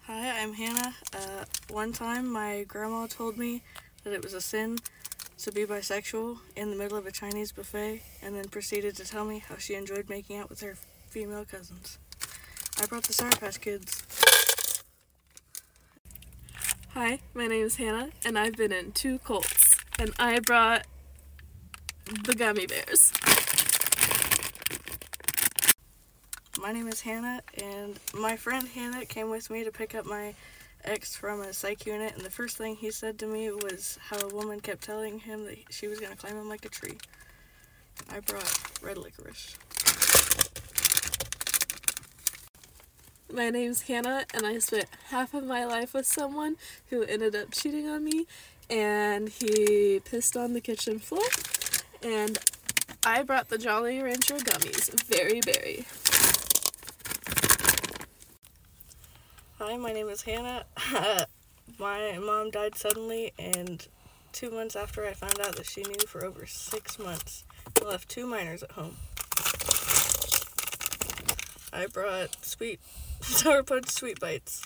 Hi, I'm Hannah. One time my grandma told me that it was a sin to be bisexual in the middle of a Chinese buffet, and then proceeded to tell me how she enjoyed making out with her female cousins. I brought the Sour Patch Kids. Hi, my name is Hannah, and I've been in 2 cults, and I brought the gummy bears. My name is Hannah, and my friend Hannah came with me to pick up my ex from a psych unit, and the first thing he said to me was how a woman kept telling him that she was going to climb him like a tree. I brought red licorice. My name's Hannah, and I spent half of my life with someone who ended up cheating on me, and he pissed on the kitchen floor, and I brought the Jolly Rancher gummies, very berry. Hi, my name is Hannah. My mom died suddenly, and 2 months after I found out that she knew for over 6 months, I left 2 minors at home. I brought Sour Punch Sweet Bites.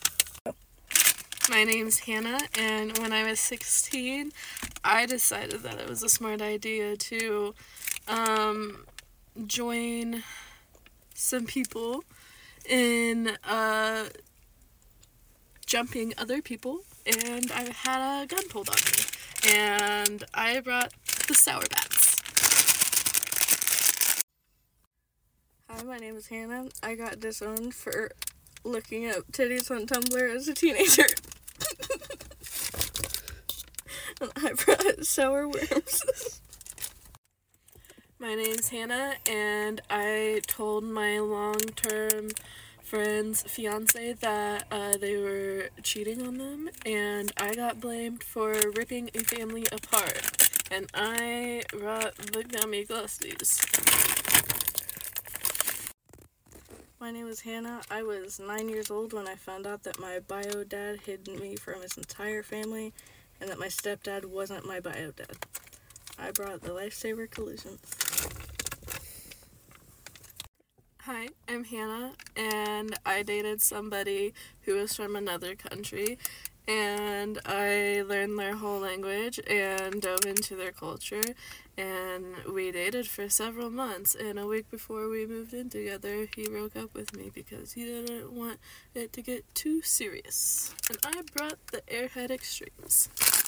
My name's Hannah, and when I was 16, I decided that it was a smart idea to join some people in jumping other people, and I had a gun pulled on me, and I brought the Sour Bats. Hi, my name is Hannah. I got disowned for looking up titties on Tumblr as a teenager. And I brought sour worms. My name's Hannah, and I told my long-term friend's fiance that they were cheating on them, and I got blamed for ripping a family apart, and I brought the gummy ghosties. My name is Hannah. I was 9 years old when I found out that my bio dad hid me from his entire family, and that my stepdad wasn't my bio dad. I brought the Lifesaver Collisions. Hi, I'm Hannah, and I dated somebody who was from another country, and I learned their whole language and dove into their culture, and we dated for several months, and a week before we moved in together, he broke up with me because he didn't want it to get too serious, and I brought the Airhead Extremes.